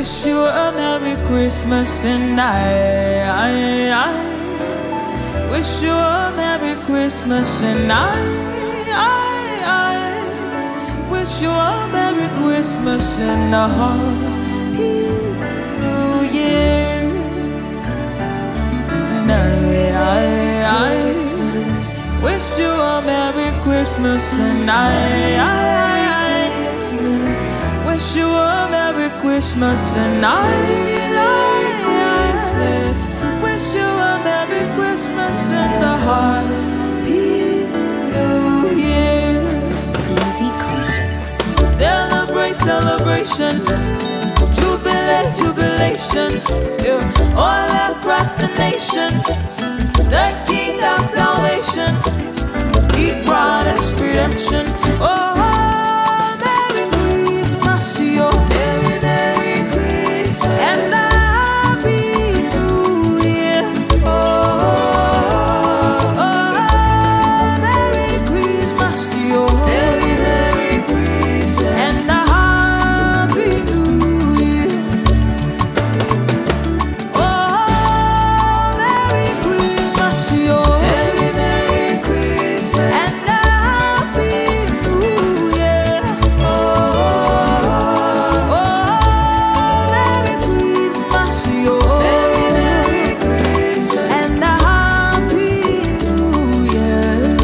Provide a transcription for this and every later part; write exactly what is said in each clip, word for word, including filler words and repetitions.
wish you a Merry Christmas, and I, I, I wish you a Merry Christmas, and I, I, I wish you a Merry Christmas and a Happy New Year. And I, I, I wish you a Merry Christmas, and I, I, I wish you a Merry Christmas, and I, I, I wish you a Merry Christmas and a Happy New Year. Easy concepts. Celebrate, celebration, jubilate, jubilation, yeah. All across the nation, the King of salvation, He brought us redemption. Oh, Merry Christmas, yo. Merry, Merry Christmas, and a Happy New Year. Oh, oh, Merry Christmas, yo. Merry, Merry Christmas, and a Happy New Year. Oh, Merry Christmas, yo. Merry, Merry Christmas, and a Happy New Year. Oh, oh, Merry Christmas, yo. Merry, Merry Christmas, and a Happy New Year.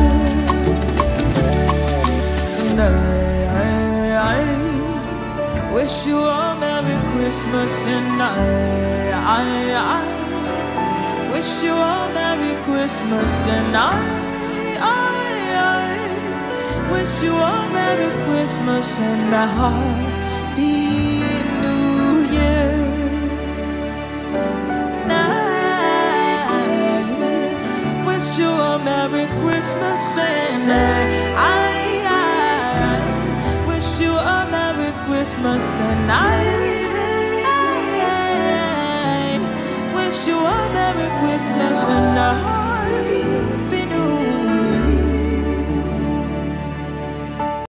And I, I, I wish you a Merry Christmas, and I, I, I wish you a Merry Christmas, and I, I, I wish you a Merry Christmas and a Happy New Year. And I wish you a Merry Christmas, and I, I, I wish you a Merry Christmas, and I, I, I wish you a Merry Christmas and a